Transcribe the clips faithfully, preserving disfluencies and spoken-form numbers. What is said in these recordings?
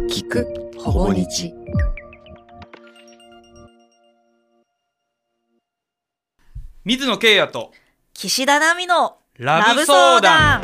聞くほぼ日。 水野圭也と岸田奈美のラブ相談。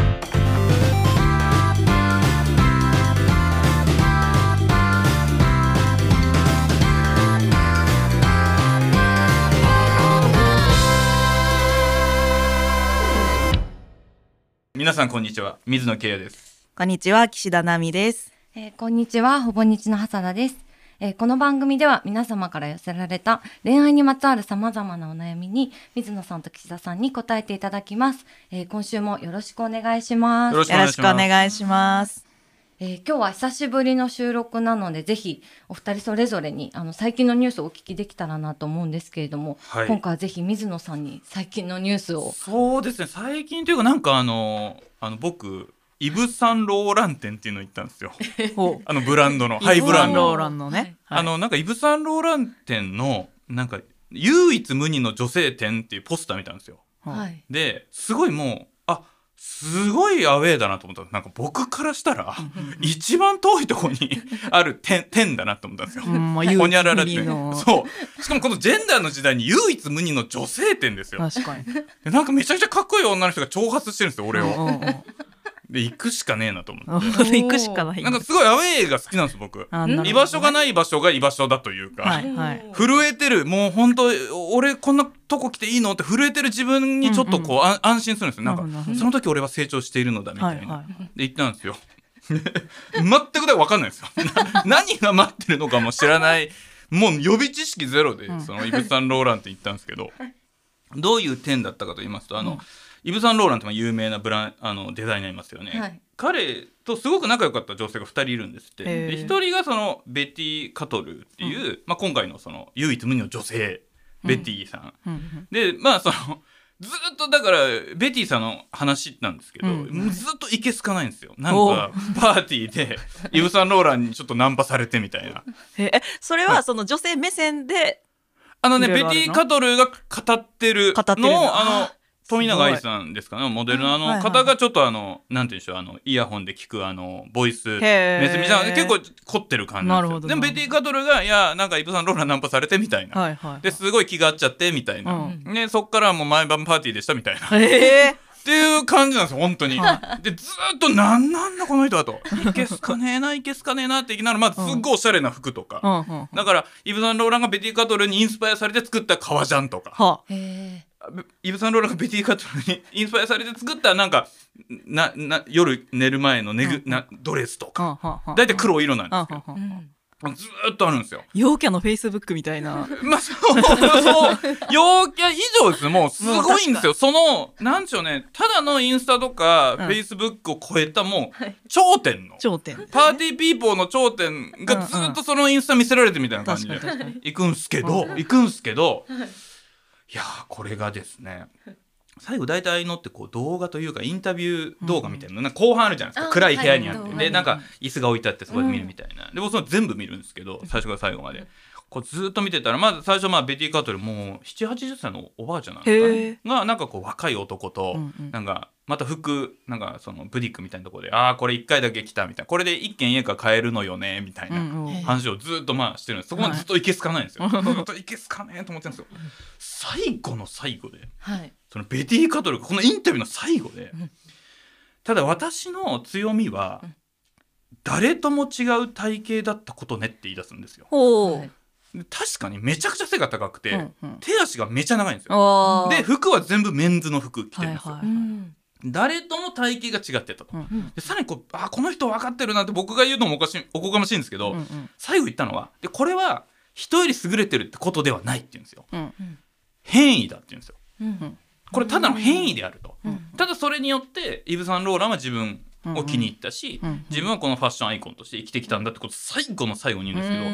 皆さんこんにちは、水野圭也です。 こんにちは、岸田奈美です。 えー、こんにちは、ほぼ日の長田です。えー、この番組では皆様から寄せられた恋愛にまつわる様々なお悩みに水野さんと岸田さんに答えていただきます。えー、今週もよろしくお願いします。 よろしくお願いします。 えー、今日は久しぶりの収録なので、ぜひお二人それぞれにあの最近のニュースをお聞きできたらなと思うんですけれども、はい、今回はぜひ水野さんに最近のニュースを。 そうですね、最近というかなんかあのあの僕イヴ・サンローラン店っていうの行ったんですよあのブランドのハイブランドイヴ・サンローランのね、 はい、あのなんかイヴ・サンローラン店のなんか唯一無二の女性店っていうポスター見たんですよ、はい、ですごいもうあすごいアウェーだなと思った。なんか僕からしたら一番遠いところにある 店, 店だなと思ったんですよ、うんまあ、ほにゃららってそうしかもこのジェンダーの時代に唯一無二の女性店ですよ。 確かになんかめちゃくちゃかっこいい女の人が挑発してるんですよ俺を、うんうんうんで行くしかねえなと思って行くしかない。 なんかすごいアウェーが好きなんです僕。居場所がない場所が居場所だというか、はいはい、震えてるもう本当俺こんなとこ来ていいのって震えてる自分にちょっとこう、うんうん、安心するんですよ。なんかその時俺は成長しているのだみたいな、はいはい、で言ったんですよ全くだから分かんないですよ何が待ってるのかも知らないもう予備知識ゼロでそのイヴ・サンローランって言ったんですけどどういう点だったかと言いますとあの、うんイヴ・サンローランって有名なブランあのデザイナーいますよね、はい、彼とすごく仲良かった女性がふたりいるんですって。でひとりがそのベティ・カトルっていう、うんまあ、今回のその唯一無二の女性ベティさん、うん、でまあそのずっとだからベティさんの話なんですけど、うん、ずっといけすかないんですよ。なんかパーティーでイヴ・サンローランにちょっとナンパされてみたいなえそれはその女性目線であのねベティ・カトルが語ってるのをあの富永愛さんですかねモデルのあの方がちょっとあのなんていうんでしょうあのイヤホンで聞くあのボイスメッセージみたいな結構凝ってる感じなんですよ。でもベティ・カトルがいやなんかイヴ・サンローランナンパされてみたいな、はいはいはい、ですごい気が合っちゃってみたいな、うん、ねそっからもう毎晩パーティーでしたみたいな、えー、っていう感じなんですよ本当に。でずっとなんなんだこの人だといけすかねえないけすかねえなっていきながらまずすっごいおしゃれな服とか、うんうん、だからイヴ・サンローランがベティ・カトルにインスパイアされて作った革ジャンとか、はあイヴ・サンローランがベティ・カトルにインスパイアされて作ったなんかなな夜寝る前の寝ぐ、うん、なドレスとかだいたい黒色なんですけど、うん、ずーっとあるんですよ。 陽キャのフェイスブックみたいなまあそうそう陽キャ以上です。もうすごいんですよ。そのなんでしょうねただのインスタとかフェイスブックを超えたもう頂点の頂点パーティーピーポーの頂点がずっとそのインスタ見せられてみたいな感じで行くんすけど行くんすけどいやこれがですね最後大体のってこう動画というかインタビュー動画みたいなの、うん、なんか後半あるじゃないですか暗い部屋にあって、はい、でなんか椅子が置いてあってそこで見るみたいな、うん、で僕その全部見るんですけど最初から最後までこうずっと見てたらまず最初まあベティ・カトルもうななじゅうはちじゅっさいのおばあちゃんなんですかねがなんかこう若い男と、うんうん、なんかまた服なんかそのブティックみたいなところでああこれいっかいだけ来たみたいなこれで一軒家が買えるのよねみたいな話をずっとまあしてるんです。そこまでずっといけすかないんですよ、はい、ずっといけすかねえと思ってるんですよ最後の最後で、はい、そのベティ・カトルがこのインタビューの最後でただ私の強みは誰とも違う体型だったことねって言い出すんですよ。ほう確かにめちゃくちゃ背が高くて、うんうん、手足がめちゃ長いんですよ。で服は全部メンズの服着てるんですよ、はいはいはい、誰とも体型が違ってたと、うんうん、でさらにこうあこの人分かってるなって僕が言うのもおかしいおこがましいんですけど、うんうん、最後言ったのはでこれは人より優れてるってことではないって言うんですよ、うんうん、変異だって言うんですよ、うんうん、これただの変異であると、うんうん、ただそれによってイヴ・サンローランは自分を気に入ったし、うんうん、自分はこのファッションアイコンとして生きてきたんだってことを最後の最後に言うんですけど、うん、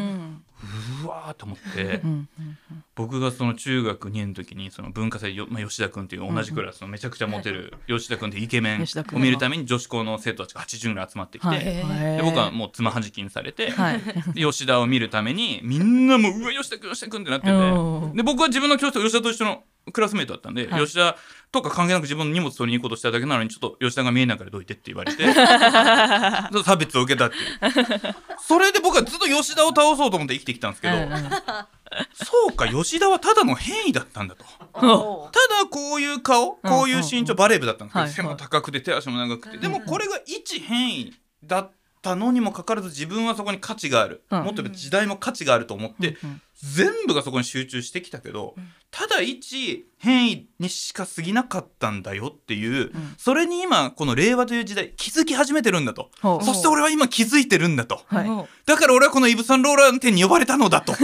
うわーと思って僕がその中学にねんの時にその文化祭よ、まあ、吉田君っていう同じクラスのめちゃくちゃモテる吉田君ってイケメンを見るために女子校の生徒たちがはちじゅうぐらい集まってきて、はい、で僕はもうつまはじきにされて、はい、吉田を見るためにみんなもううわ吉田君吉田君ってなっててで僕は自分の教室と吉田と一緒のクラスメートだったんで、 はい、 吉田とか関係なく自分の荷物取りに行こうとしただけなのにちょっと吉田が見えないからどいてって言われて差別を受けたっていうそれで僕はずっと吉田を倒そうと思って生きてきたんですけど、うんうん、そうか吉田はただの変異だったんだとただこういう顔こういう身長バレー部だったんですけど、背も高くて手足も長くて、でもこれが一変異だったのにもかかわらず自分はそこに価値がある、うん、もっと言えば時代も価値があると思って、うんうん、全部がそこに集中してきたけど、うん、ただ一変異にしか過ぎなかったんだよっていう、うん、それに今この令和という時代気づき始めてるんだと、うん、そして俺は今気づいてるんだと、はい、だから俺はこのイヴ・サンローラン店に呼ばれたのだと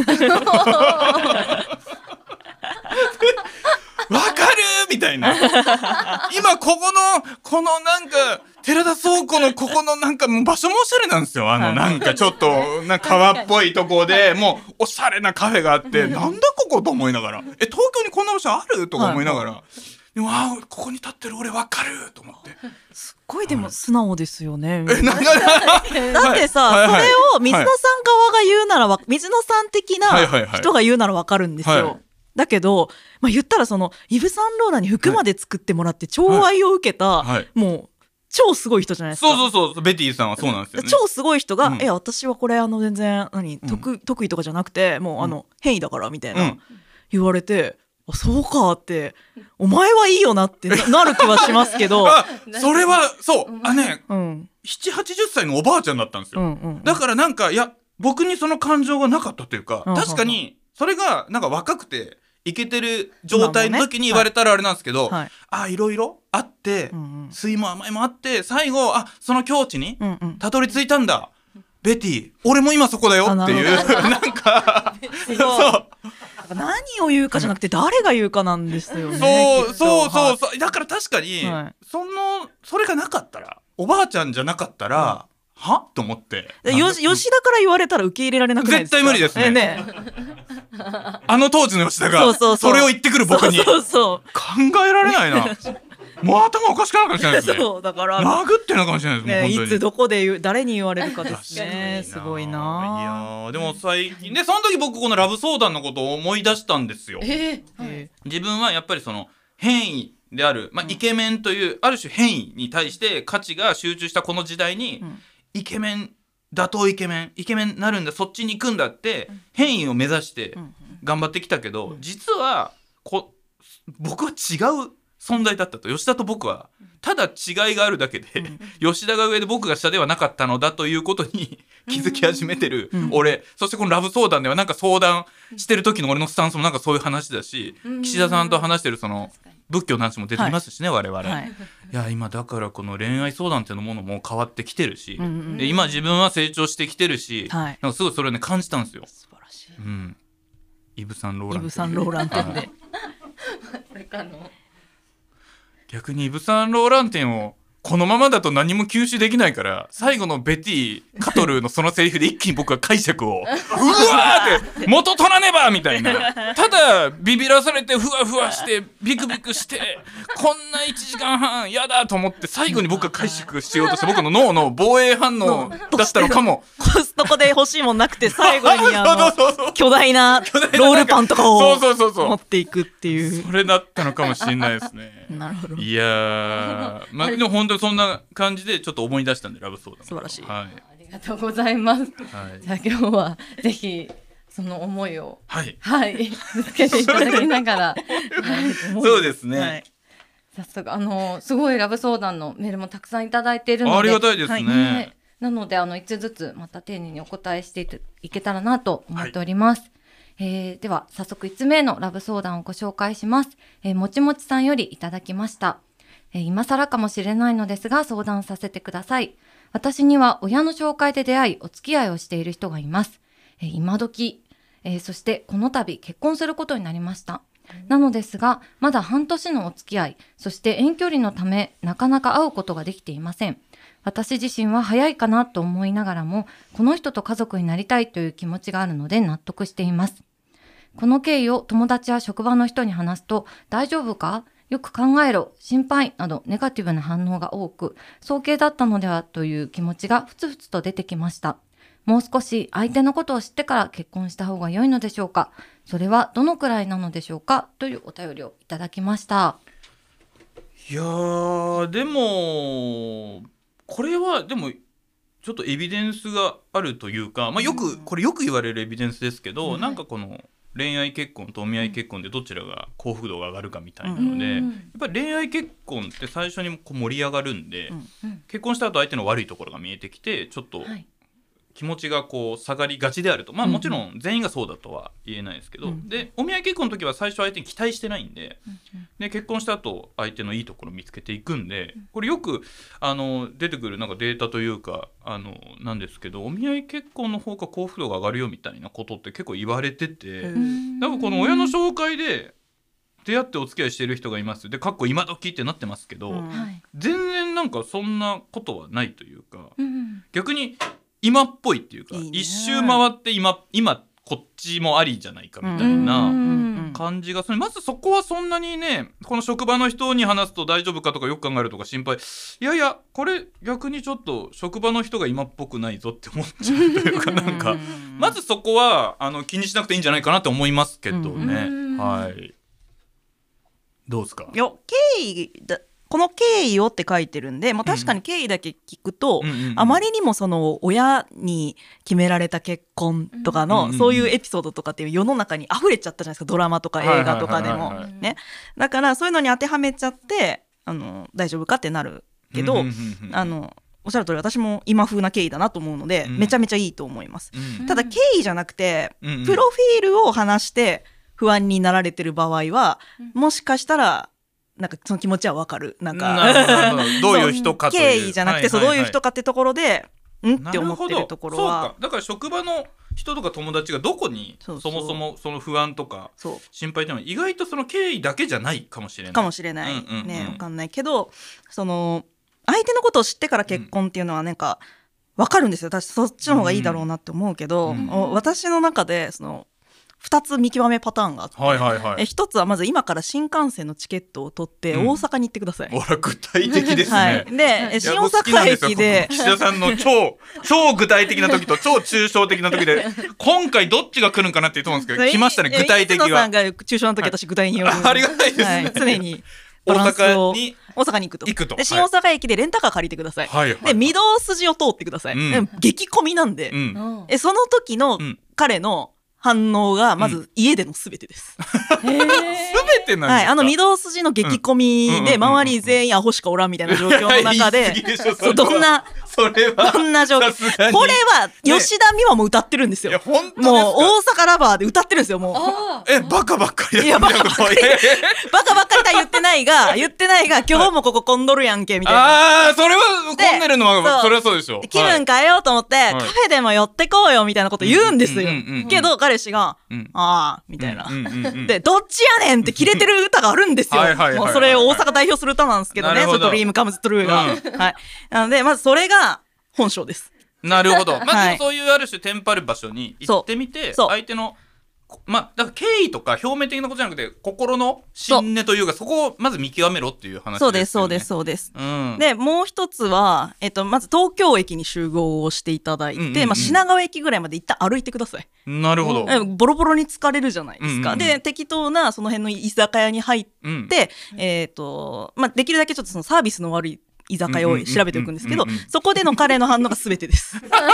わかるみたいな今ここのこのなんか寺田倉庫のここのなんか場所もおしゃれなんですよ。あのなんかちょっとなんか川っぽいとこでもうおしゃれなカフェがあってなんだここと思いながらえ東京にこんな場所あるとか思いながらでもあここに立ってる俺わかると思ってすっごいでも素直ですよね、 はい、えなだってさ、はいはいはい、それを水野さん側が言うならわ水野さん的な人が言うならわかるんですよ、はいはいはいだけど、まあ、言ったらそのイヴ・サンローランに服まで作ってもらって寵愛を受けた、はいはい、もう超すごい人じゃないですか。 そうそうそうベティさんはそうなんですよね。 超すごい人が、うん、え私はこれあの全然何 得,、うん、得意とかじゃなくてもうあの、うん、変異だからみたいな、うん、言われてあそうかってお前はいいよなってなる気はしますけどあそれはそうあね、うん、ななじゅうはちじゅっさいのおばあちゃんだったんですよ、うんうんうん、だからなんかいや僕にその感情がなかったというか、うん、確かにそれがなんか若くてイケてる状態の時に言われたらあれなんですけど、ねはい、あいろいろあって、うんうん、酸いも甘いもあって最後あその境地にたどり着いたんだ、うんうん、ベティ俺も今そこだよっていうなんかそう何を言うかじゃなくて誰が言うかなんですよねそうそうそうそう、はい、だから確かに、はい、そのそれがなかったらおばあちゃんじゃなかったら、うんはと思ってよ吉田から言われたら受け入れられなくないですか。 絶対無理です ね, ねあの当時の吉田がそうそうそうそれを言ってくる僕にそうそうそう考えられないなもう頭おかしくなるかもしれないですねそうだから殴ってるのかもしれないですね、 ね、いつどこで言う誰に言われるかですねすごいな。 いやでも最近でその時僕このラブ相談のことを思い出したんですよ、えーはい、自分はやっぱりその変異である、まあ、イケメンというある種変異に対して価値が集中したこの時代に、うんイケメン打倒イケメンイケメンになるんだそっちに行くんだって、うん、変異を目指して頑張ってきたけど、うん、実はこ僕は違う存在だったと吉田と僕はただ違いがあるだけで、うん、吉田が上で僕が下ではなかったのだということに気づき始めてる、うん、俺そしてこのラブ相談ではなんか相談してる時の俺のスタンスもなんかそういう話だし、うん、岸田さんと話してるその仏教の話も出てきますしね、はい、我々、はい、いや今だからこの恋愛相談っていうものも変わってきてるし、うんうん、で今自分は成長してきてるし、はい、なんかすごいそれをね感じたんですよ。 素晴らしい、 うん、イヴ・サンローランイヴ・サンローラン店で逆にイヴ・サンローラン店をこのままだと何も吸収できないから最後のベティカトルのそのセリフで一気に僕は解釈をうわーって元取らねばみたいなただビビらされてふわふわしてビクビクしてこんないちじかんはんやだと思って最後に僕が解釈しようとして僕の脳の防衛反応だったのかもコストコで欲しいもんなくて最後にあの巨大なロールパンとかを持っていくっていうそれだったのかもしれないですねなるほど。 いやまあでも本当にそんな感じでちょっと思い出したんでラブ相談素晴らしい、 はい、ありがとうございます、はい、じゃあ今日はぜひその思いをはい、はい、ぶつけていただきながらそうですね、はい、 早速あのすごいラブ相談のメールもたくさんいただいているのでありがたいですね、はいね、 なのであのいつつずつまた丁寧にお答えしていけたらなと思っております、はいえー、では早速いつつめのラブ相談をご紹介します、えー、もちもちさんよりいただきました、えー、今更かもしれないのですが相談させてください。私には親の紹介で出会いお付き合いをしている人がいます、えー、今時、えー、そしてこの度結婚することになりました。なのですがまだ半年のお付き合いそして遠距離のためなかなか会うことができていません。私自身は早いかなと思いながらもこの人と家族になりたいという気持ちがあるので納得しています。この経緯を友達や職場の人に話すと大丈夫かよく考えろ心配などネガティブな反応が多く早計だったのではという気持ちがふつふつと出てきました。 もう少し相手のことを知ってから結婚した方が良いのでしょうか。それはどのくらいなのでしょうか、というお便りをいただきました。 いやーでもこれはでもちょっとエビデンスがあるというか、まあ、よくこれよく言われるエビデンスですけど、うん、なんかこの恋愛結婚とお見合い結婚でどちらが幸福度が上がるかみたいなので、うん、やっぱり恋愛結婚って最初にこう盛り上がるんで、うん、結婚した後相手の悪いところが見えてきてちょっと気持ちがこう下がりがちであると、まあもちろん全員がそうだとは言えないですけど、うん、でお見合い結婚の時は最初相手に期待してないんで、うん、で結婚した後相手のいいところを見つけていくんで、これよくあの出てくるなんかデータというかあのなんですけど、お見合い結婚の方が幸福度が上がるよみたいなことって結構言われてて、なんかこの親の紹介で出会ってお付き合いしている人がいますでかっこ今時ってなってますけど、うん、全然なんかそんなことはないというか、うん、逆に今っぽいっていうか、いいね、一周回って今今こっちもありじゃないかみたいな感じがする。まずそこはそんなにね、この職場の人に話すと大丈夫かとかよく考えるとか心配、いやいやこれ逆にちょっと職場の人が今っぽくないぞって思っちゃうというかなんかまずそこはあの気にしなくていいんじゃないかなと思いますけどね。はい、どうですか。 いや経緯だこの経緯をって書いてるんで、まあ、確かに経緯だけ聞くと、うんうんうん、あまりにもその親に決められた結婚とかの、うんうん、そういうエピソードとかっていう世の中に溢れちゃったじゃないですか、ドラマとか映画とかでもね。だからそういうのに当てはめちゃってあの大丈夫かってなるけど、うんうんうんうん、あのおっしゃる通り私も今風な経緯だなと思うので、うん、めちゃめちゃいいと思います、うん、ただ経緯じゃなくて、うんうん、プロフィールを話して不安になられてる場合は、うん、もしかしたらなんかその気持ちは分かる。なんかどういう人かという経緯じゃなくて、そうどういう人かってところでんって思ってるところは、 そうか、だから職場の人とか友達がどこにそもそもその不安とか心配っていうのは意外とその経緯だけじゃないかもしれないかもしれない、うんうんうん、ね、分かんないけど、その相手のことを知ってから結婚っていうのはなんか分かるんですよ。私そっちの方がいいだろうなって思うけど、うんうん、私の中でそのふたつ見極めパターンがあって、はいはいはい、えひとつはまず今から新幹線のチケットを取って大阪に行ってください、 うん、具体的ですね、 はい、で新大阪駅で岸田さんの超超具体的な時と超抽象的な時で今回どっちが来るんかなって言うと思うんですけど来ましたね、具体的が。 水野さんが抽象の時、はい、私具体によるありがたいですね、はい、 常に大阪に大阪に行くと行くとで新大阪駅でレンタカー借りてください、はいはいはい、で御堂筋を通ってください、うん、激混みなんで、うん、えその時の彼の反応がまず家でのすべてです、 うん、すべてなんですか。 はい、あの御堂筋の激混みで周り全員アホしかおらんみたいな状況の中でそうどんなそれはどんな状況これは吉田美和も歌ってるんですよ、ね、 いや本当ですか。 もう大阪ラバーで歌ってるんですよ。もうえバカばっかりいやバカばっかりバカばっかりとは言ってないが言ってないが今日もここ混んどるやんけみたいな。 ああそれは混んでるのは そ, それはそうでしょ。 気分変えようと思って、はい、カフェでも寄ってこうよみたいなこと言うんですよ、うんうんうんうん、けど彼氏が、うん、ああみたいな、うんうんうん、でどっちやねんってキレてる歌があるんですよ。もうそれを大阪代表する歌なんですけどね、ドリームカムズトゥルーが、うんはい、なのでまずそれが本性です。 なるほど。まあ、そういうある種テンパる場所に行ってみて、相手のまあだから経緯とか表面的なことじゃなくて心の心根というかそこをまず見極めろっていう話ですよね。 そうですそうですそうです、うん、でもう一つは、えっと、まず東京駅に集合をしていただいて、うんうんうんまあ、品川駅ぐらいまで一旦歩いてください。 なるほど。 ボロボロに疲れるじゃないですか、うんうんうん、で適当なその辺の居酒屋に入って、うんえーとまあ、できるだけちょっとそのサービスの悪い居酒屋を調べておくんですけど、そこでの彼の反応が全てです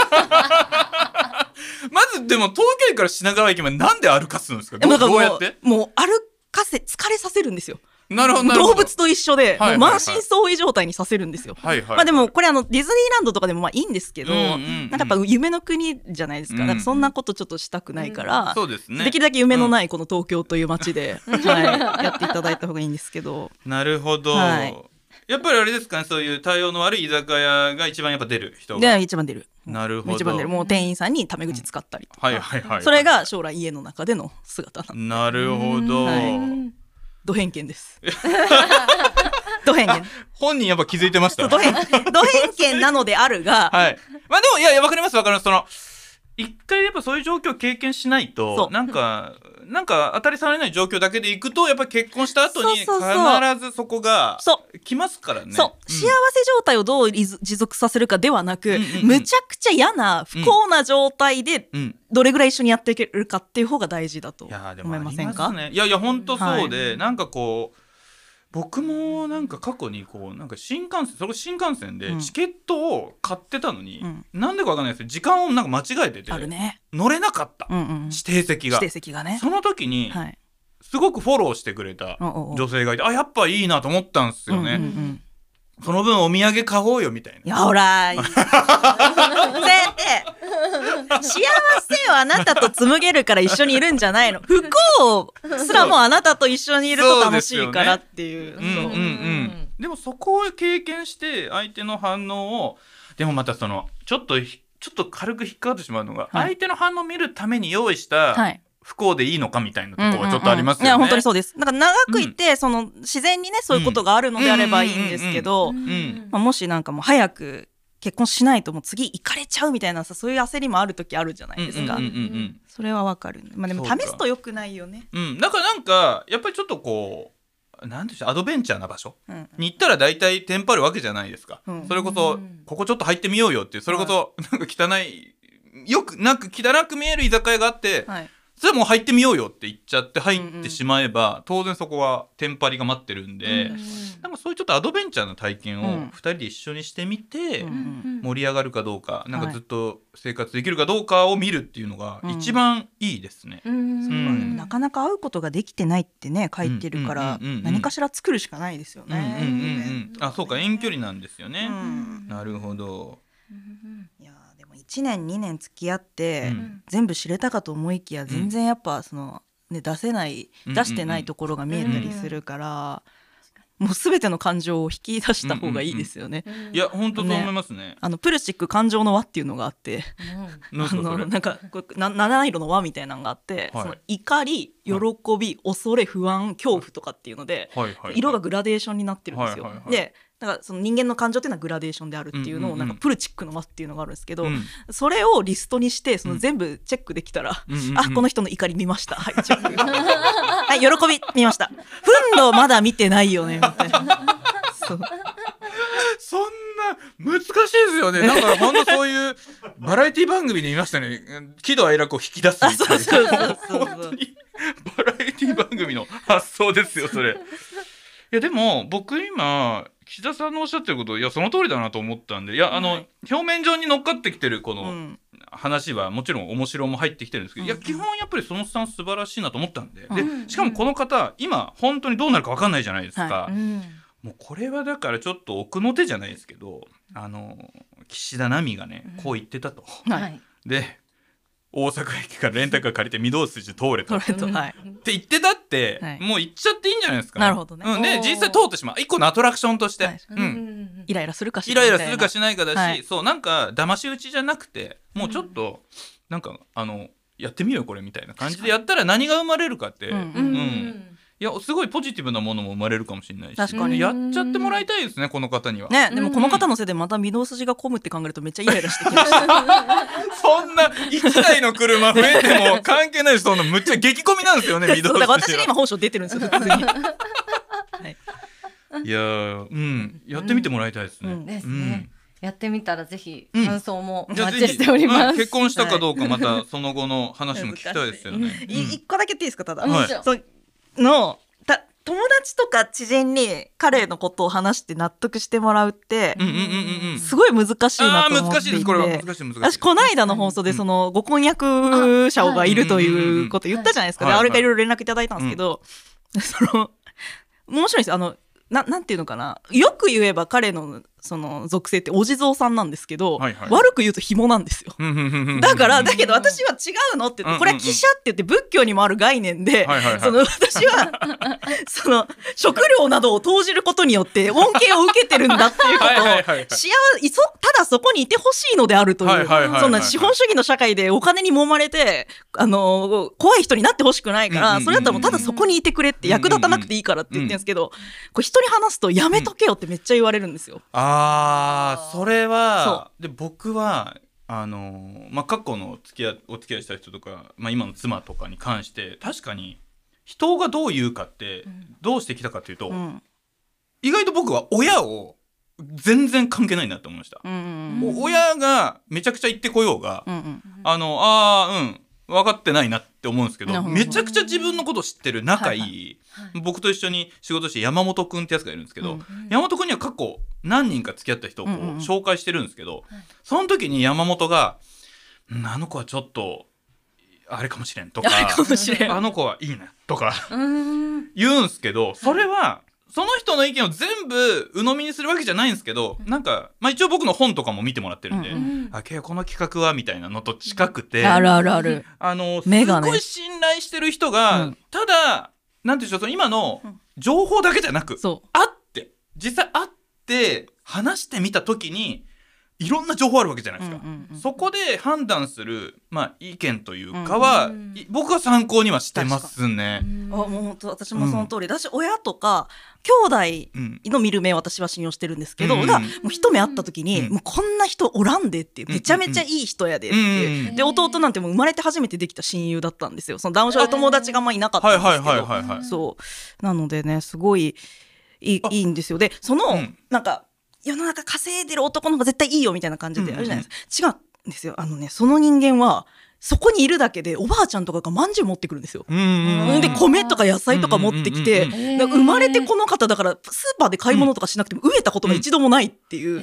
まずでも東京駅から品川駅までなんで歩かすんですか。 ど, うどうやってもう歩かせ疲れさせるんですよ。 なるほど動物と一緒で、はいはいはい、満身創痍状態にさせるんですよ、はいはいはいまあ、でもこれあのディズニーランドとかでもまあいいんですけど、うんうんうん、なんかやっぱ夢の国じゃないですか、うん、なんかそんなことちょっとしたくないから、うんそうですね、できるだけ夢のないこの東京という街で、うんはい、やっていただいた方がいいんですけどなるほど、はいやっぱりあれですかね、そういう対応の悪い居酒屋が一番やっぱ出る人が。 で一番出る。 なるほど。 一番出る。もう店員さんにタメ口使ったりとか、 うんはいはいはいはい、 それが将来家の中での姿なんなるほど。はい、 ド偏見です。ド偏見。 本人やっぱ気づいてました。 ド偏、ド偏見なのであるが、 はい。まあでもいやいやわかりますわかります。その一回やっぱそういう状況を経験しないとなんかなんか当たり障りない状況だけでいくとやっぱり結婚した後に必ずそこが来ますからね。 そう、うん、幸せ状態をどう持続させるかではなく、うんうんうん、むちゃくちゃ嫌な不幸な状態でどれぐらい一緒にやっていけるかっていう方が大事だと思いませんか？ いやでもありますね。いやいや本当そうで、はい、なんかこう僕もなんか過去にこうなんか新幹線それ新幹線でチケットを買ってたのに、うん、なんでかわかんないですけど時間をなんか間違えてて、ね、乗れなかった、うんうん、指定席が指定席がね。 その時に、はい、すごくフォローしてくれた女性がいて、あやっぱいいなと思ったんですよね、うんうんうん、その分お土産買おうよみたいな。 いやほら先生幸せをあなたと紡げるから一緒にいるんじゃないの。不幸すらもあなたと一緒にいると楽しいからっていう。 でもそこを経験して相手の反応をでもまたそのちょっとちょっと軽く引っかかってしまうのが、はい、相手の反応を見るために用意した不幸でいいのかみたいなところがちょっとありますよね。 いや本当にそうです。だから長くいて、うん、その自然にねそういうことがあるのであればいいんですけど、もしなんかもう早く結婚しないともう次行かれちゃうみたいなさそういう焦りもある時あるじゃないですか。それはわかる、まあ、でも試すと良くないよね。 うん、だからなんかやっぱりちょっとこうなんていうアドベンチャーな場所に行ったら大体テンパるわけじゃないですか、うん、それこそここちょっと入ってみようよっていうそれこそなんか汚いよくなんか汚く見える居酒屋があって、はい、それはもう入ってみようよって言っちゃって入ってしまえば、うんうん、当然そこはテンパりが待ってるんで、うんうん、なんかそういうちょっとアドベンチャーな体験をふたりで一緒にしてみて、うん、盛り上がるかどうかなんかずっと生活できるかどうかを見るっていうのが一番いいですね、うんうんうん、なかなか会うことができてないってね書いてるから、うんうんうんうん、何かしら作るしかないですよね、うんうんうんうん、あそうか遠距離なんですよね、うん、なるほど。 いやでもいちねんにねん付き合って、うん、全部知れたかと思いきや全然やっぱその、ね、出せない出してないところが見えたりするから、うんうんうん、もう全ての感情を引き出した方がいいですよね、 うんうんうん、いや本当そう思いますね。 ねあのプルシック感情の輪っていうのがあって、うん、あのなんかこれな七色の輪みたいなのがあって、はい、その怒り喜び、はい、恐れ不安恐怖とかっていうので、はいはいはい、色がグラデーションになってるんですよ、はいはいはい、でだからその人間の感情っていうのはグラデーションであるっていうのをなんかプルチックの輪っていうのがあるんですけど、うんうんうん、それをリストにしてその全部チェックできたら、うんうんうん、あこの人の怒り見ましたはいチェックはい喜び見ました憤怒まだ見てないよねみたいなそうそんな難しいですよね。なんかほんとそういうバラエティ番組で見ましたね。喜怒哀楽を引き出すみたいな。そうそうそうそう本当にバラエティ番組の発想ですよそれ。いやでも僕今岸田さんのおっしゃってることいやその通りだなと思ったんでいやあの、はい、表面上に乗っかってきてるこの話はもちろん面白も入ってきてるんですけど、うん、いや基本やっぱりそのスタンス素晴らしいなと思ったんで、うん、でしかもこの方今本当にどうなるか分かんないじゃないですか、はいうん、もうこれはだからちょっと奥の手じゃないですけどあの岸田奈美がねこう言ってたと、はい、で大阪駅からレンタカー借りて御堂筋通れと、はい、って言ってたって、はい、もう行っちゃっていいんじゃないですか、ね、 なるほどね、 うん、で実際通ってしまう一個のアトラクションとして、はいうん、 イライラするかしないイライラするかしないかだし、はい、そうなんか騙し討ちじゃなくてもうちょっと、うん、なんかあのやってみようこれみたいな感じでやったら何が生まれるかって、うんうんうんいやすごいポジティブなものも生まれるかもしれないし確かにやっちゃってもらいたいですねこの方にはね。でもこの方のせいでまた御堂筋が混むって考えるとめっちゃイライラしてきましたそんないちだいの車増えても関係ないですそんなむっちゃ激混みなんですよね御堂筋は。 だから私に今本性出てるんですよ普通に、はい、 いやうんやってみてもらいたいですね、うんうんですねやってみたらぜひ感想もお待ちしております、うんうん、結婚したかどうかまたその後の話も聞きたいですよね、 うん、一個だけ言っていいですかただ、はい、そうのた友達とか知人に彼のことを話して納得してもらうって、うんうんうんうん、すごい難しいなと思っていて、難しいですこれは難しい難しい。私この間の放送でそのご婚約者がいるということ言ったじゃないですか、はい、あれからいろいろ連絡いただいたんですけど、はい、その面白いですあのな, なんていうのかなよく言えば彼のその属性ってお地蔵さんなんですけど、はいはい、悪く言うと紐なんですよだからだけど私は違うのって言ってこれは汽車って言って仏教にもある概念で、はいはいはい、その私はその食料などを投じることによって恩恵を受けてるんだっていうことをはいはいはい、はい、幸せただそこにいてほしいのであるという、はいはいはいはい、そんな資本主義の社会でお金に揉まれてあの怖い人になってほしくないから、うんうんうんうん、それだったらもうただそこにいてくれって役立たなくていいからって言ってるんですけど、うんうんうん、これ人に話すとやめとけよってめっちゃ言われるんですよ、うんあーそれはで僕はあのまあ過去の付き合いお付き合いした人とか、まあ、今の妻とかに関して確かに人がどう言うかってどうしてきたかというと、うん、意外と僕は親を全然関係ないなって思いました、うんうん、親がめちゃくちゃ言ってこようが、うんうん、あのあーうん分かってないなって思うんですけど、めちゃくちゃ自分のこと知ってる仲いい、はいはい、僕と一緒に仕事して山本くんってやつがいるんですけど、うん、山本くんには過去何人か付き合った人をこう紹介してるんですけど、うんうん、その時に山本があの子はちょっとあれかもしれんとかあの子はいいなとか言うんすけど、それはその人の意見を全部鵜呑みにするわけじゃないんですけど、なんか、まあ、一応僕の本とかも見てもらってるんで、うんうん、あけこの企画はみたいなのと近くて、 あるあるある、 あのすごい信頼してる人が、うん、ただなんていうんでしょう、その今の情報だけじゃなく、そう会って実際会って話してみた時にいろんな情報あるわけじゃないですか、うんうんうん、そこで判断する、まあ、意見というかは、うんうん、僕は参考にはしてますね。 あ、もう本当私もその通りだし、うん、親とか兄弟の見る目を私は信用してるんですけど、うん、がもう一目会った時に、うん、もうこんな人おらんでっていう、めちゃめちゃいい人やでっていう、うん、で弟なんてもう生まれて初めてできた親友だったんですよ。そのダウン症の友達がまあいなかったんですけど、そうなのでね、すごいいい、いいんですよ。でその、うん、なんか世の中稼いでる男の方が絶対いいよみたいな感じであるじゃないですか、うんうん、違うんですよ。あのね、その人間はそこにいるだけでおばあちゃんとかがまんじゅう持ってくるんですよ。うんうん、で米とか野菜とか持ってきて、生まれてこの方だからスーパーで買い物とかしなくても飢えたことが一度もないっていう、うん、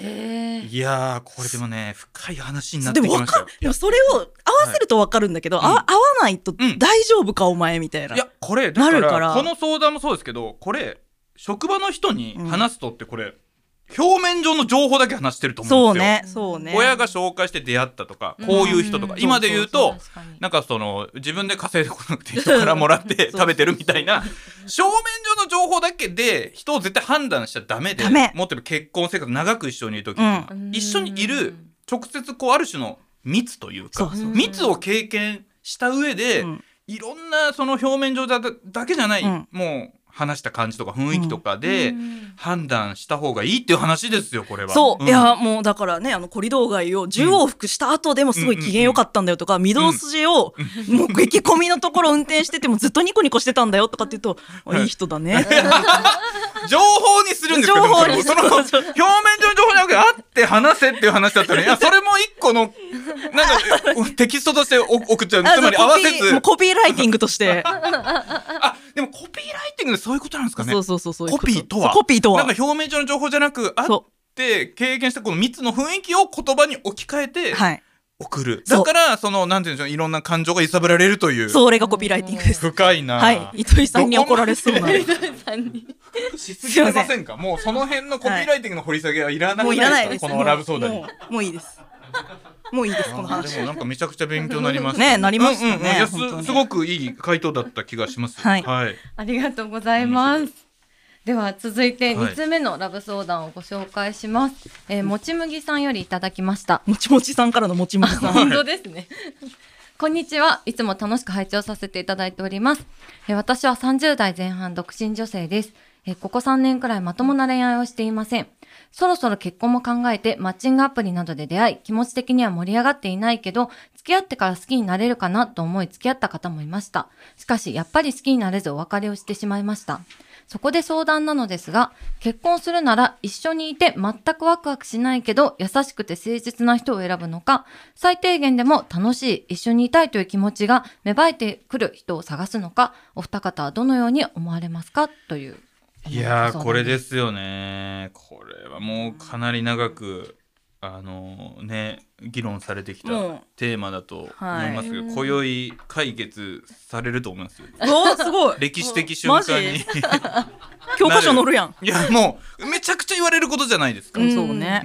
いやーこれでもね深い話になってきましたよ。 でもそれを合わせると分かるんだけど、はい、合わないと大丈夫か、うん、お前みたいな。 いやこれだからこの相談もそうですけど、これ職場の人に話すとってこれ、うん表面上の情報だけ話してると思うんですよ。そうね、そうね。親が紹介して出会ったとか、こういう人とか、うん、今で言うとなんかその自分で稼いでこなくて人からもらって食べてるみたいな表面上の情報だけで人を絶対判断しちゃダメで、もっと結婚生活長く一緒にいる時に、うん、一緒にいる直接こうある種の密というか、そうそう密を経験した上で、うん、いろんなその表面上だけじゃない、うん、もう話した感じとか雰囲気とかで判断した方がいいっていう話ですよこれは。 そう、うん、いやもうだからね、あのコリドー街をじゅう往復した後でもすごい機嫌良かったんだよとか、御堂筋をもう激混みのところ運転しててもずっとニコニコしてたんだよとかって言うと、いい人だね情報にするんですけど、その表面上の情報じゃなくて会って話せっていう話だったら、いやそれも一個のなんかテキストとして送っちゃう、つまり合わせずもうコピーライティングとしてあでもコピーライティングでそういうことなんですかね。 そうそうそうそう、 コピーとはコピーとはなんか表面上の情報じゃなく、会って経験したこの密の雰囲気を言葉に置き換えて、はい送る。だからそのなんていうんでしょう、いろんな感情が揺さぶられるという、 それがコピーライティングです。 深いな。 はい、糸井さんに怒られそうな糸井さんにしすぎませんか。もうその辺のコピーライティングの掘り下げはいらなくないですか、このラブ相談に。 もう、もういいですもういいですこの話。 でもなんかめちゃくちゃ勉強になりましたね。なりましたね、 うんうんうん、す, すごくいい回答だった気がします。 はい、 はい、 ありがとうございます。では続いてにつめのラブ相談をご紹介します、はい。えー、もちむぎさんよりいただきました。 もちもちさんからのもちむぎさん本当ですねこんにちは。いつも楽しく拝聴させていただいております。えー、私はさんじゅう代前半独身女性です。えー、ここさんねんくらいまともな恋愛をしていません。そろそろ結婚も考えてマッチングアプリなどで出会い、気持ち的には盛り上がっていないけど付き合ってから好きになれるかなと思い付き合った方もいました。しかしやっぱり好きになれずお別れをしてしまいました。そこで相談なのですが、結婚するなら一緒にいて全くワクワクしないけど優しくて誠実な人を選ぶのか、最低限でも楽しい、一緒にいたいという気持ちが芽生えてくる人を探すのか、お二方はどのように思われますかという。 いやーこれですよね。これはもうかなり長くあのね議論されてきたテーマだと思いますけど、今宵解決されると思いますよ。 おすごい歴史的瞬間に教科書載るやん。 いやもうめちゃくちゃ言われることじゃないですか。 うん、そうね、 うん、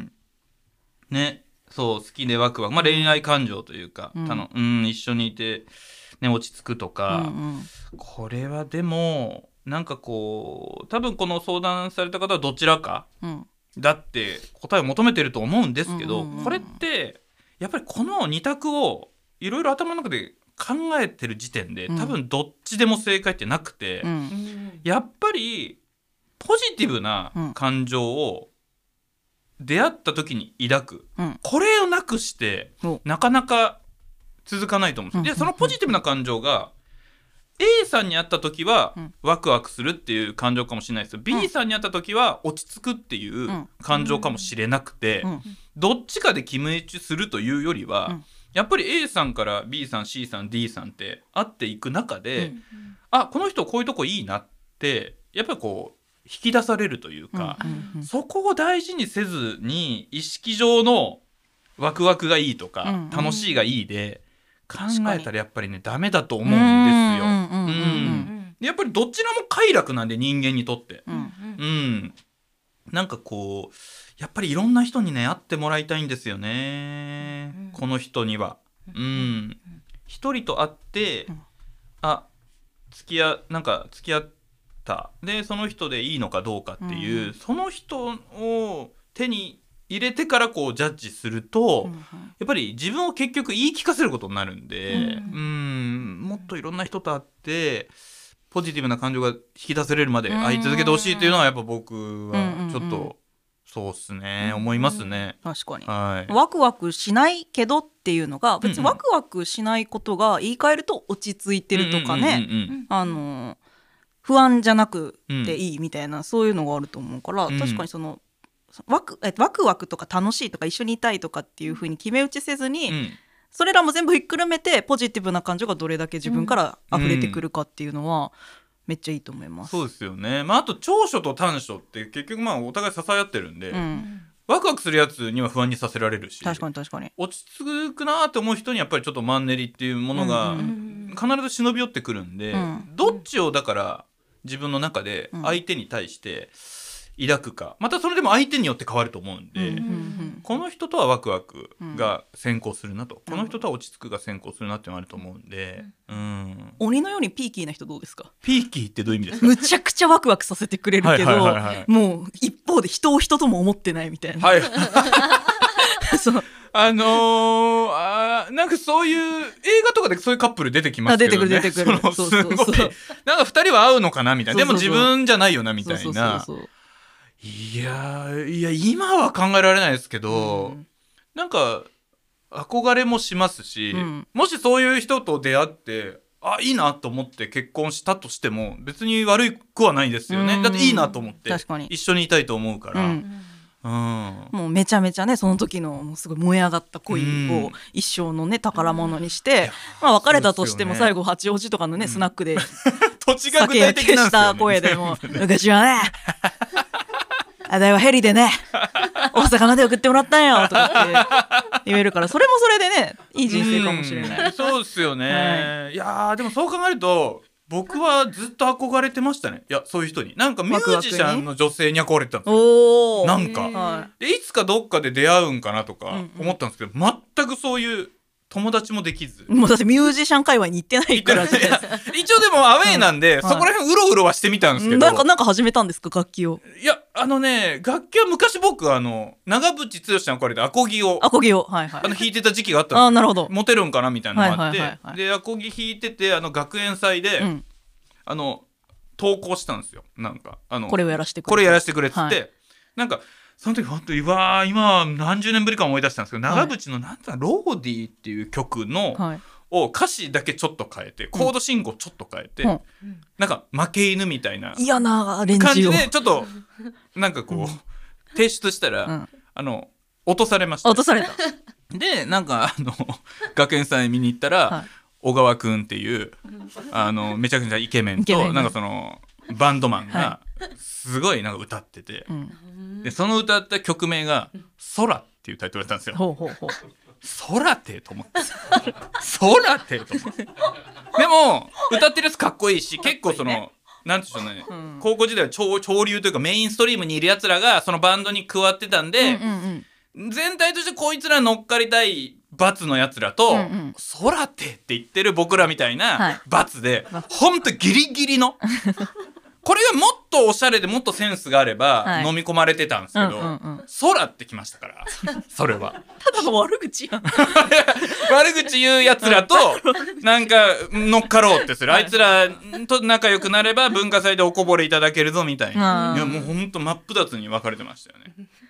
ね、そう好きでワクワク、まあ、恋愛感情というか、うん、たのうん、一緒にいて、ね、落ち着くとか、うんうん、これはでもなんかこう多分この相談された方はどちらか、うんだって答えを求めてると思うんですけど、うんうんうん、これってやっぱりこのに択をいろいろ頭の中で考えてる時点で多分どっちでも正解ってなくて、うん、やっぱりポジティブな感情を出会った時に抱く、 うん、 これをなくしてなかなか続かないと思うんです。でそのポジティブな感情が A さんに会った時はワクワクするっていう感情かもしれないですけど、うん、B さんに会った時は落ち着くっていう感情かもしれなくて、うん、どっちかで決め打ちするというよりは、うん、やっぱり A さんから B さん C さん D さんって会っていく中で、うん、あこの人こういうとこいいなってやっぱりこう引き出されるというか、うんうんうん、そこを大事にせずに意識上のワクワクがいいとか、うんうん、楽しいがいいで考えたらやっぱりねダメだと思うんですよ。やっぱりどちらも快楽なんで人間にとって、うんうん、なんかこうやっぱりいろんな人にね会ってもらいたいんですよね、うん、この人には。うん、一人と会って、うん、あ付き合なんか付き合ったでその人でいいのかどうかっていう、うん、その人を手に入れてからこうジャッジすると、うん、やっぱり自分を結局言い聞かせることになるんで、うん、うんもっといろんな人と会ってポジティブな感情が引き出せれるまで会い続けてほしいっていうのはやっぱ僕はちょっとそうっすね、思いますね。 確かに、 はい、 ワクワクしないけどっていうのが別にワクワクしないことが言い換えると落ち着いてるとかね、あの不安じゃなくていいみたいな、うん、そういうのがあると思うから、うん、確かにそのワク、えワクワクとか楽しいとか一緒にいたいとかっていう風に決め打ちせずに、うん、それらも全部ひっくるめてポジティブな感情がどれだけ自分から溢れてくるかっていうのはめっちゃいいと思います。 そうですよね、まあ、あと長所と短所って結局まあお互い支え合ってるんで、うん、ワクワクするやつには不安にさせられるし、 確かに確かに落ち着くなって思う人にやっぱりちょっとマンネリっていうものが必ず忍び寄ってくるんで、うん、どっちをだから自分の中で相手に対して抱くか、またそれでも相手によって変わると思うんで、うんうんうん、この人とはワクワクが先行するなと、うん、この人とは落ち着くが先行するなっていうのがあると思うんで、うんうん、 鬼のようにピーキーな人どうですか？ ピーキーってどういう意味ですか？ むちゃくちゃワクワクさせてくれるけど、はいはいはいはい、もう一方で人を人とも思ってないみたいな、はい、そうあのー、あなんかそういう映画とかでそういうカップル出てきますけどね、 出てくる出てくる、 そのすごいそうそうそう、なんかふたりは合うのかなみたいな、でも自分じゃないよなみたいな、そうそうそうそう、いやいや今は考えられないですけど、うん、なんか憧れもしますし、うん、もしそういう人と出会ってあいいなと思って結婚したとしても別に悪くはないですよね、うん、だっていいなと思って一緒にいたいと思うから、うんうん、 もうめちゃめちゃねその時のもうすごい燃え上がった恋を一生のね宝物にして、うん、まあ、別れたとしても最後八王子とかのね、うん、スナックで土地が具体的なんですよね、酒した声でも昔はねあだいはヘリでね大阪まで送ってもらったんよとかって言えるから、それもそれでねいい人生かもしれない、 うん、そうですよね、はい、いやでもそう考えると僕はずっと憧れてましたね。いやそういう人になんかミュージシャンの女性に憧れてたんですよ。なんかでいつかどっかで出会うんかなとか思ったんですけど、うんうん、全くそういう友達もできず、 もうだってミュージシャン界隈に行ってないからじゃないです一応でもアウェーなんで、うん、そこら辺うろうろはしてみたんですけど、 なんかなんか始めたんですか楽器を？ いやあのね楽器は昔僕あの長渕剛の憧れでアコギをアコギを、はいはい、 あの弾いてた時期があったんです。 あなるほど、 モテるんかなみたいなのがあって、 はいはいはいはい、 でアコギ弾いててあの学園祭で、うん、あの投稿したんですよ。なんかあのこれをやらせてくれこれやらせてくれっつって、はい、なんかその時本当にうわー今何十年ぶりか思い出したんですけど、長渕のなんていうのローディーっていう曲の、はい、を歌詞だけちょっと変えてコード進行ちょっと変えて、うん、なんか負け犬みたいな嫌なアレンジを感じでちょっとなんかこう、うん、提出したら、うん、あの落とされました。 落とされたでなんかあの学園祭見に行ったら、はい、小川くんっていうあのめちゃくちゃイケメンとメンなんかそのバンドマンがすごいなんか歌ってて、はい、でその歌った曲名が空っていうタイトルだったんですよ。 ほうほうほう、 空ってと思って空ってと思ってでも歌ってるやつかっこいいし結構そのなんていうんでしょうね、うん、高校時代は 超, 潮流というかメインストリームにいるやつらがそのバンドに加わってたんで、うんうんうん、全体としてこいつら乗っかりたい罰のやつらと、うんうん、空ってって言ってる僕らみたいな罰で、はい、ほんとギリギリのこれがもっとおしゃれでもっとセンスがあれば飲み込まれてたんですけど、はい、うんうんうん、空ってきましたからそれはただの悪口やん悪口言うやつらとなんか乗っかろうってする、はい、あいつらと仲良くなれば文化祭でおこぼれいただけるぞみたいな、いやもうほんと真っ二つに分かれてましたよね。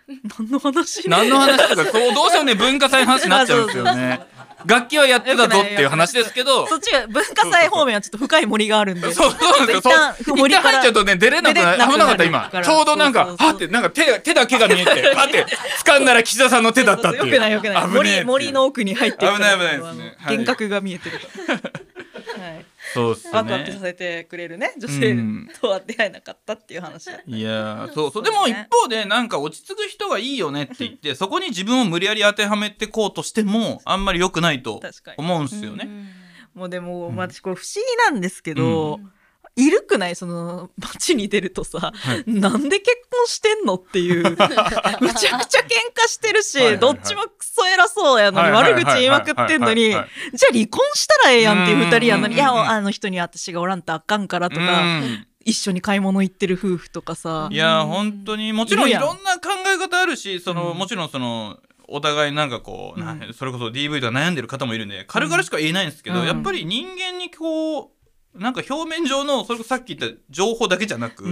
何の話何の話とかそうどうしてもね文化祭の話になっちゃうんですよね。楽器はやってたぞっていう話ですけど、 そっちが文化祭方面はちょっと深い森があるんで、 そうそうなんですよ。一旦森から入っちゃうとね出れなくなる。危なかった今。ちょうどなんかはってなんか手手だけが見えてはって掴んだら岸田さんの手だったっていう。 よくないよくない。森森の奥に入ってる。 危ない危ないですね。 幻覚が見えてるから。はい。 そうっすね。 ワクワクさせてくれるね女性とは出会えなかったっていう話だった。 いやそうそうでも一方でなんか落ち着く人がいいよねって言ってそこに自分を無理やり当てはめてこうとしてもあんまり良くないと思うんですよね。 もうでも私これ不思議なんですけど、うんいるくないその街に出るとさ、はい、なんで結婚してんのっていうむちゃくちゃ喧嘩してるし、はいはいはい、どっちもクソ偉そうやのに、はいはいはい、悪口言いまくってんのに、はいはいはい、じゃあ離婚したらええやんっていう二人やのにいやあの人に私がおらんとあかんからとか一緒に買い物行ってる夫婦とかさいや本当にもちろんいろんな考え方あるしその、うん、もちろんそのお互いなんかこう、うん、それこそ ディーブイ とか悩んでる方もいるんで軽々しか言えないんですけど、うん、やっぱり人間にこうなんか表面上のそれこそさっき言った情報だけじゃなく、うん、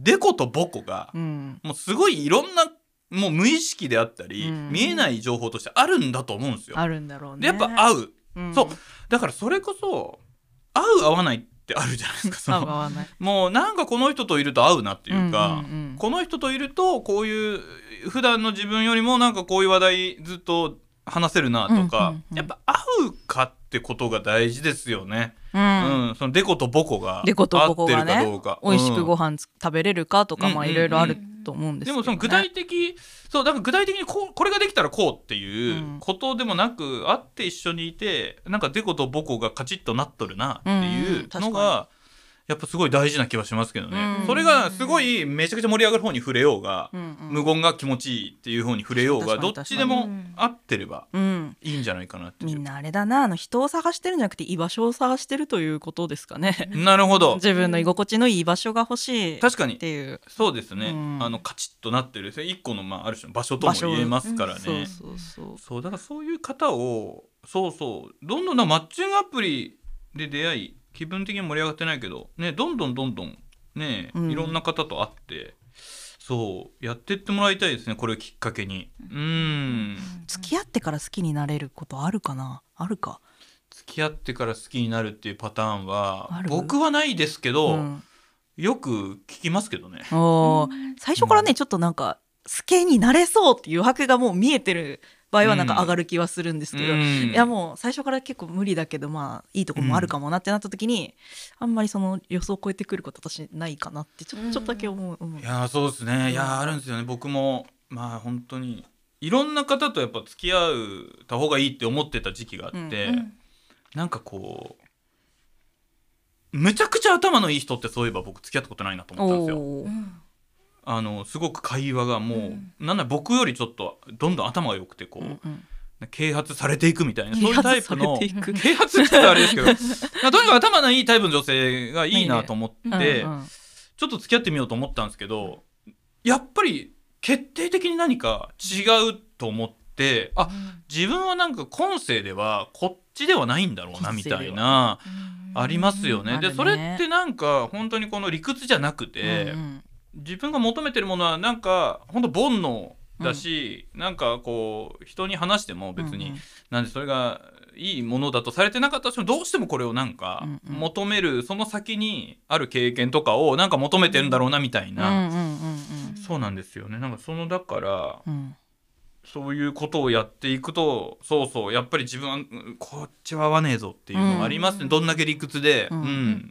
デコとボコが、うん、もうすごいいろんなもう無意識であったり、うん、見えない情報としてあるんだと思うんですよ。 あるんだろうね。 でやっぱ合う、うん、そうだからそれこそ合う合わないってあるじゃないですか。その合う合わないもうなんかこの人といると合うなっていうか、うんうんうん、この人といるとこういう普段の自分よりもなんかこういう話題ずっと話せるなとか、うんうんうん、やっぱ合うかってことが大事ですよね。うんうん、そのデコとボコが合ってるかどうか、 ね、美味しくご飯食べれるかとか、うん、まあいろいろあると思うんですけど、ね、 でもその具体的そうだから具体的にこうこれができたらこうっていうことでもなく、うん、会って一緒にいてなんかデコとボコがカチッとなっとるなっていうのが、うんやっぱすごい大事な気はしますけどね、うん、それがすごいめちゃくちゃ盛り上がる方に触れようが、うんうん、無言が気持ちいいっていう方に触れようがどっちでも合ってればいいんじゃないかなっていう、 うん、みんなあれだなあの人を探してるんじゃなくて居場所を探してるということですかね。 なるほど自分の居心地のいい居場所が欲しい確かにっていうそうですね、うん、あのカチッとなってる一個の、まあ、ある種の場所とも言えますからね、うん、そうそうそうそうだからそういう方をそうそうどんどんなマッチングアプリで出会い気分的に盛り上がってないけど、ね、どんどんどんどん、ねうん、いろんな方と会ってそうやってってもらいたいですねこれをきっかけに。うん付き合ってから好きになれることあるかなあるか付き合ってから好きになるっていうパターンは僕はないですけど、うん、よく聞きますけどね。 お最初からね、うん、ちょっとなんか好きになれそうっていう余白がもう見えてる場合はなんか上がる気はするんですけど、うん、いやもう最初から結構無理だけどまあいいとこもあるかもなってなった時に、うん、あんまりその予想を超えてくること私ないかなってちょ、うん、ちょっとだけ思う、うん、 いやそうですねいやあるんですよね僕もまあ本当にいろんな方とやっぱ付き合うた方がいいって思ってた時期があって、うん、なんかこうむちゃくちゃ頭のいい人ってそういえば僕付き合ったことないなと思ったんですよ。あのすごく会話がもう、うん、なんなら僕よりちょっとどんどん頭が良くてこう、うんうん、啓発されていくみたいなそういうタイプの啓発って言ったらあれですけどとにかく頭のいいタイプの女性がいいなと思って、ねうんうん、ちょっと付き合ってみようと思ったんですけどやっぱり決定的に何か違うと思ってあ自分はなんか今世ではこっちではないんだろうなみたいなありますよね。でそれってなんか本当にこの理屈じゃなくて、うんうん自分が求めてるものはなんか本当煩悩だし、うん、なんかこう人に話しても別に、うんうん、なんでそれがいいものだとされてなかったとしてもどうしてもこれをなんか求めるその先にある経験とかをなんか求めてるんだろうなみたいな、そうなんですよね。なんかそのだから、うん、そういうことをやっていくとそうそうやっぱり自分はこっちは合わねえぞっていうのがありますね、うん、どんだけ理屈で、うんうん、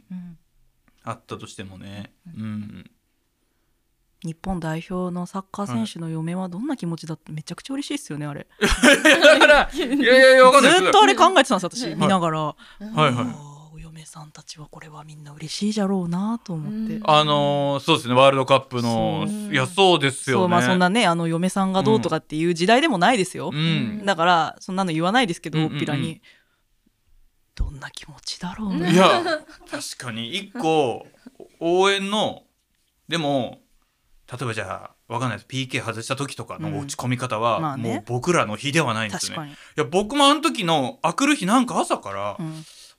あったとしてもね、うん日本代表のサッカー選手の嫁はどんな気持ちだってめちゃくちゃ嬉しいですよねあれだからいやいやいやわかんないずっとあれ考えてたんです私、はい、見ながら、 はいはいはい、 お嫁さんたちはこれはみんな嬉しいじゃろうなと思って、 あのー、そうですねワールドカップのいやそうですよねそう、 まあ、そんなねあの嫁さんがどうとかっていう時代でもないですよ、うん、だからそんなの言わないですけど、うんうんうん、おっぴらにどんな気持ちだろうね。 いや確かに一個応援のでも例えばじゃあ分かんないです ピーケー 外した時とかの落ち込み方は、うんまあね、もう僕らの日ではないんですね。いや僕もあの時のあくる日なんか朝から、うん、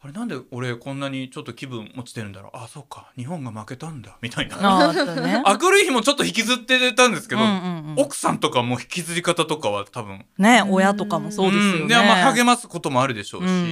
あれなんで俺こんなにちょっと気分落ちてるんだろう、あそうか日本が負けたんだみたいなあー、ね、 明るい日もちょっと引きずってたんですけど、 うんうんうん、 奥さんとかも引きずり方とかは多分ね、親とかもそうですよね、 うん、で、まあ、励ますこともあるでしょうし、 うんうんうん、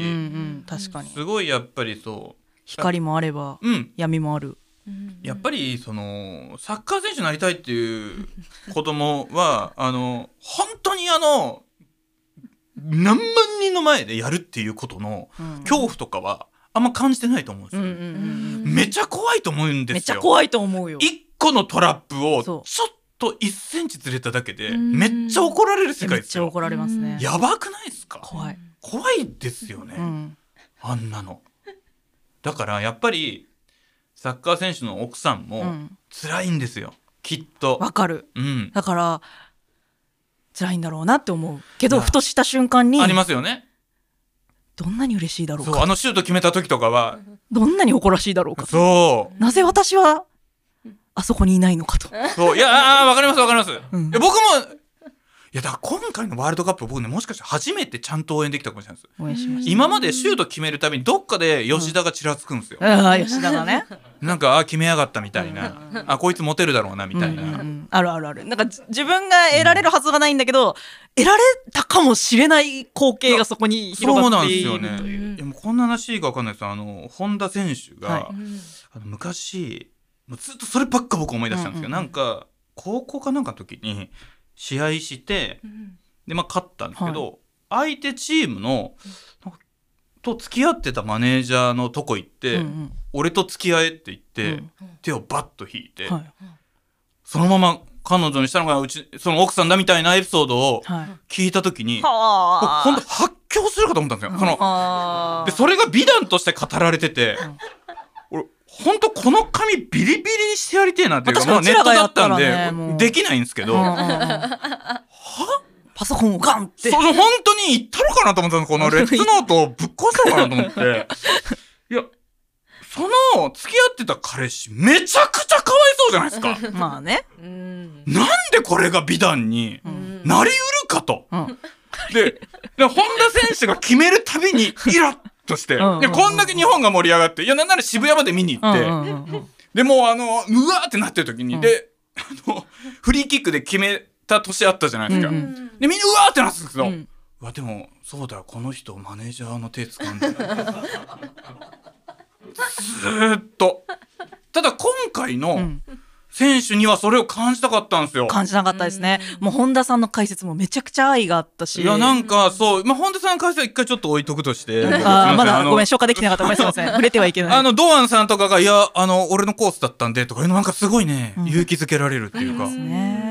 確かにすごいやっぱりそう光もあれば、うん、闇もある。 やっぱりそのサッカー選手になりたいっていう子供はあの本当にあの何万人の前でやるっていうことの恐怖とかはあんま感じてないと思うんですよ、うんうんうん、めちゃ怖いと思うんですよ。 めちゃ怖いと思うよ。 一個のトラップをちょっといっセンチずれただけでめっちゃ怒られる世界ですよ。 めっちゃ怒られますね。 やばくないですか。 怖い怖いですよね、うん、あんなの。だからやっぱりサッカー選手の奥さんも辛いんですよ、うん、きっと。 わかる、 うん、 だから辛いんだろうなって思うけど、ふとした瞬間にありますよね。 どんなに嬉しいだろうか。 そう、あのシュート決めた時とかはどんなに誇らしいだろうかと。 そう、 なぜ私はあそこにいないのかと。 そう、いやあ、わかりますわかります、うん、いや僕もいやだから今回のワールドカップ僕ねもしかして初めてちゃんと応援できたかもしれないです。 応援しました。 今までシュート決めるたびにどっかで吉田がちらつくんですよ、 うん、ああ吉田がねなんかあ決めやがったみたいな、うん、あこいつモテるだろうなみたいな、うんうんうん、 あるあるある。なんか自分が得られるはずがないんだけど、うん、得られたかもしれない光景がそこに広がっているという。そうなんですよね。いやもうこんな話か分かんないです。あの本田選手が、はい、あの昔もうずっとそればっか僕思い出したんですけど、うんうん、なんか高校かなんかの時に試合して、うんでまあ、勝ったんですけど、はい、相手チームのと付き合ってたマネージャーのとこ行って、うんうん、俺と付き合えって言って、うん、手をバッと引いて、はい、そのまま彼女にしたのがうちその奥さんだみたいなエピソードを聞いた時に、はい、ほんと発狂するかと思ったんですよ。そのでそれが美談として語られてて、うん、俺ほんとこの髪ビリビリにしてやりてえなっていうか、まあ、ネットだったんでできないんですけど、はパソコンをガンってそれ本当に言ったのかなと思ったの。このレッツノートをぶっ壊したのかなと思っていやその付き合ってた彼氏めちゃくちゃかわいそうじゃないですかまあね、 なんでこれが美談になりうるかと、うん、で, で本田選手が決めるたびにイラッとしてうんうん、うん、でこんだけ日本が盛り上がっていやなんなら渋谷まで見に行って、うんうんうん、でもうあのうわーってなってる時に、うん、であのフリーキックで決めた年あったじゃないですか、うんうん、でみんなうわーってなってたんですけど、うん、うわでもそうだよこの人マネージャーの手掴んでずーっとただ今回の選手にはそれを感じたかったんですよ。 感じなかったですね、うん、もう本田さんの解説もめちゃくちゃ愛があったし、 いやなんかそう、まあ、本田さんの解説は一回ちょっと置いとくとしてあまだごめん消化できてなかったごめんすいません触れてはいけないあの堂安さんとかがいやあの俺のコースだったんでとかいうのなんかすごいね、うん、勇気づけられるっていうか、うん、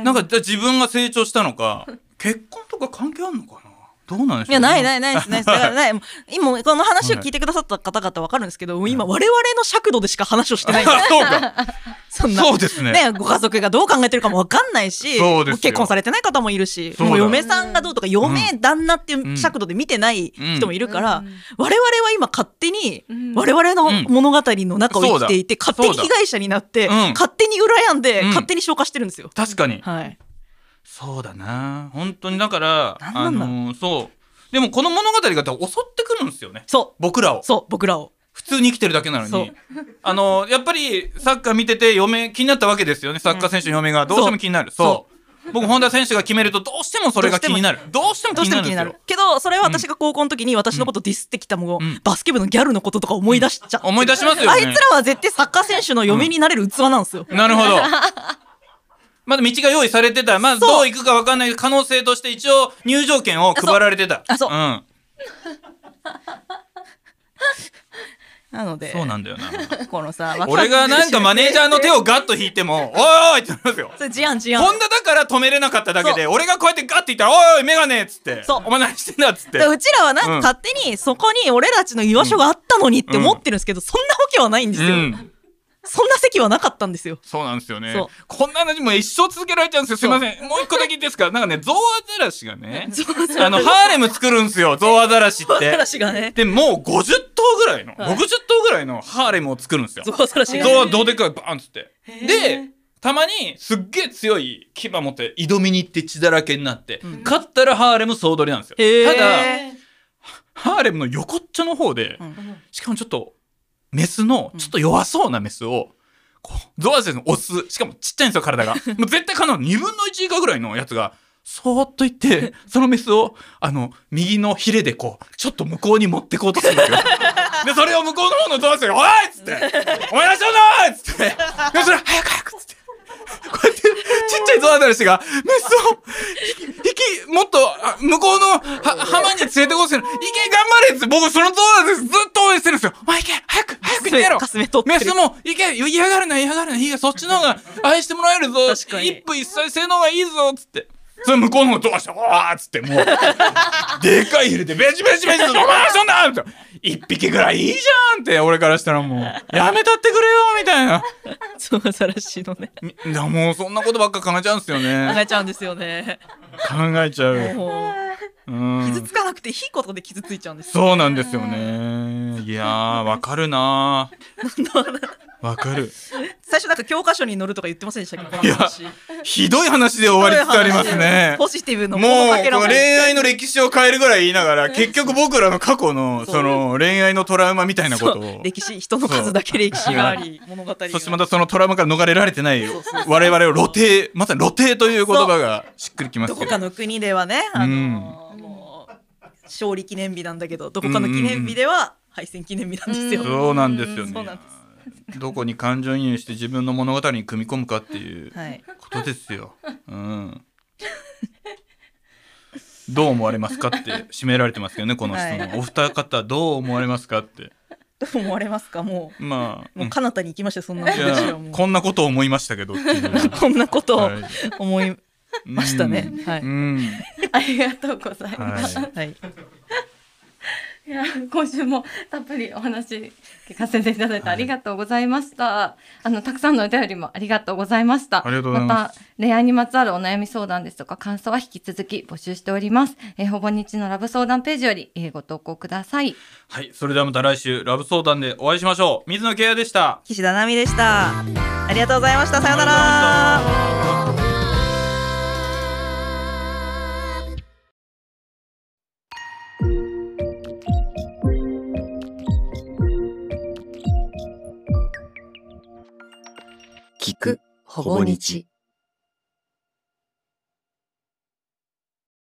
なんか自分が成長したのか結婚とか関係あるのかなどうなんでしょう、ね、 いやないないないですないですだからない今この話を聞いてくださった方々分かるんですけど、はい、今我々の尺度でしか話をしてないんですそうかそんなそうですね。 ねご家族がどう考えてるかも分かんないし結婚されてない方もいるしもう嫁さんがどうとか嫁、うん、旦那っていう尺度で見てない人もいるから、うん、我々は今勝手に我々の物語の中を生きていて、うん、勝手に被害者になって、うん、勝手に羨んで、うん、勝手に消化してるんですよ。 確かに、 はい、 そうだな本当にだからあのー、そうでもこの物語が襲ってくるんですよね。 そう僕らをそう僕らを普通に生きてるだけなのにあのやっぱりサッカー見てて嫁気になったわけですよね。サッカー選手の嫁がどうしても気になる、うん、そうそう僕本田選手が決めるとどうしてもそれが気になるどうしても気になるんですよ。 けどそれは私が高校の時に私のことディスってきたもの、うん、バスケ部のギャルのこととか思い出しちゃって、 うん、思い出しますよね。 あいつらは絶対サッカー選手の嫁になれる器なんですよ、 うん、なるほどまだ道が用意されてた、まあ、どう行くか分かんない可能性として一応入場券を配られてた。 あそう、 うん、 なのでそうなんだよなこのさ俺がなんかマネージャーの手をガッと引いてもおいおいってなりますよ。 それ事案事案ホンダだから止めれなかっただけで俺がこうやってガッて言ったらおいおいメガネっつってお前何してんだっつってうちらはなんか勝手にそこに俺たちの居場所があったのにって思ってるんですけど、うん、そんなわけはないんですよ、うんそんな席はなかったんですよ。 そうなんですよね。こんな話も一生続けられちゃうんですよ。すいませんもう一個だけいいですか。なんかねゾウアザラシがねあのハーレム作るんですよゾウアザラシって。 ゾウアザラシがねでもうごじゅっとうぐらいの、はい、ろくじゅっとうぐらいのハーレムを作るんですよ。 ゾウアザラシが、 ね、ゾウはどうでかいバーンっつってでたまにすっげえ強い牙持って挑みに行って血だらけになって、うん、勝ったらハーレム総取りなんですよ。ただハーレムの横っちょの方で、うん、しかもちょっとメスのちょっと弱そうなメスをこうゾウ先生のオス、しかもちっちゃいんですよ体がもう絶対可能にぶんのいち以下ぐらいのやつがそーっといってそのメスをあの右のヒレでこうちょっと向こうに持ってこうとするんですよでそれを向こうの方のゾウ先生が「おい!」っつって「お前らしょんな!」っつって「でそれ早く早く!」っつってこうやってちっちゃいゾウアザラシがメスを引きもっと向こうの浜に連れてこうとする「いけ頑張れ!」っつって僕そのゾウアザラシずっと応援してるんですよ「お前行け早く早く行けろ!」メスも「行け嫌がるな嫌がるないいがそっちの方が愛してもらえるぞ一夫一妻制の方がいいぞ」っつって。それ向こうの方どうしたわーっつってもうでかいヒレでベチベチベチお前そんなって一匹ぐらいいいじゃんって俺からしたらもうやめたってくれよみたいなそうアザラシのねいやもうそんなことばっか考えちゃうんですよね考えちゃうんですよね考えちゃう、 うん、傷つかなくていいことで傷ついちゃうんですよねそうなんですよねいやーわかるなわかる最初なんか教科書に載るとか言ってませんでしたっけこの話いやひどい話で終わりつつありますねポジティブのもう恋愛の歴史を変えるぐらい言いながら結局僕らの過去のその恋愛のトラウマみたいなことを歴史人の数だけ歴史があり物語がそしてまたそのトラウマから逃れられてない我々を露呈まさに露呈という言葉がしっくりきますけどどこかの国ではね、あのーうん、もう勝利記念日なんだけどどこかの記念日では敗戦記念日なんですよ、 うん、そうなんですよねそうなんですどこに感情移入して自分の物語に組み込むかっていうことですよ、はいうん、どう思われますかって締められてますけどねこの質問、はい、お二方どう思われますかってどう思われますかもう、 まあ、 もう彼方に行きましたそんな話はもうこんなことを思いましたけどっていうこんなことを思いましたね、はい、うんありがとうございます、はいはいいや今週もたっぷりお話聞かせていただいてありがとうございました、はい、あのたくさんのお便りもありがとうございました。また恋愛にまつわるお悩み相談ですとか感想は引き続き募集しております。えー、ほぼ日のラブ相談ページより、えー、ご投稿ください。 はい、それではまた来週ラブ相談でお会いしましょう。水野圭也でした。 岸田奈美でした。ありがとうございました。さようなら。 聞くほぼ日。